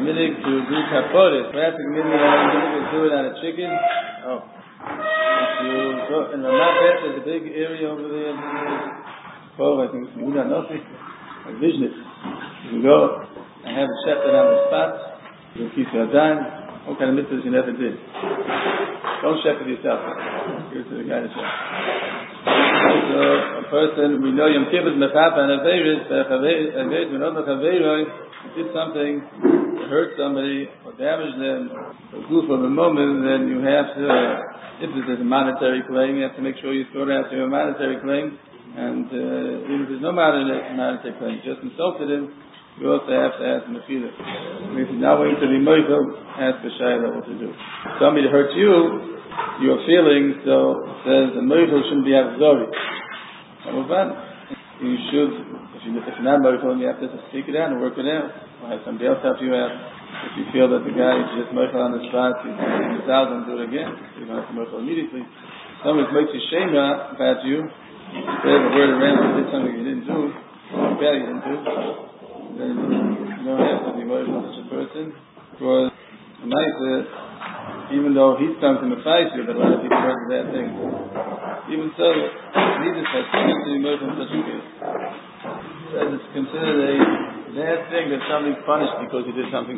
minig to do kaporet. Perhaps a minig to do it on a chicken. Oh. If you go in the Ramat, there's a big area over there. I think it's Yehuda Nofi, like business. You can go and have a shepherd on the spot. You keep your dime. What kind of mitzvahs you never did? Don't shepherd yourself. Give it to the guy to shepherd. So a person, we know Yom Kippur is mechapa and averis, did something to hurt somebody or damage them or do for the moment, then you have to, if there's a monetary claim, you have to make sure you sort out your monetary claim. And even if there's no monetary claim, just insulted him, you also have to ask him to feel it. If he's not willing to be moichel, ask the shayla what to do. Somebody hurts you, your feelings, so says the moichel shouldn't be avzori. You should, if you're not moichel, you have to just speak it out and work it out. Or have somebody else help you out. If you feel that the guy is just moichel on the spot, he's out and do it again. You don't have to moichel immediately. Somebody makes you shema about you, say the word around, you did something you didn't do, bad you didn't do. Then you don't have to be moichel such a person, because even though he's come to fight you, but a lot of people heard bad things. Even so, needless has to be moichel in such a case. It's considered a bad thing that somebody's punished because he did something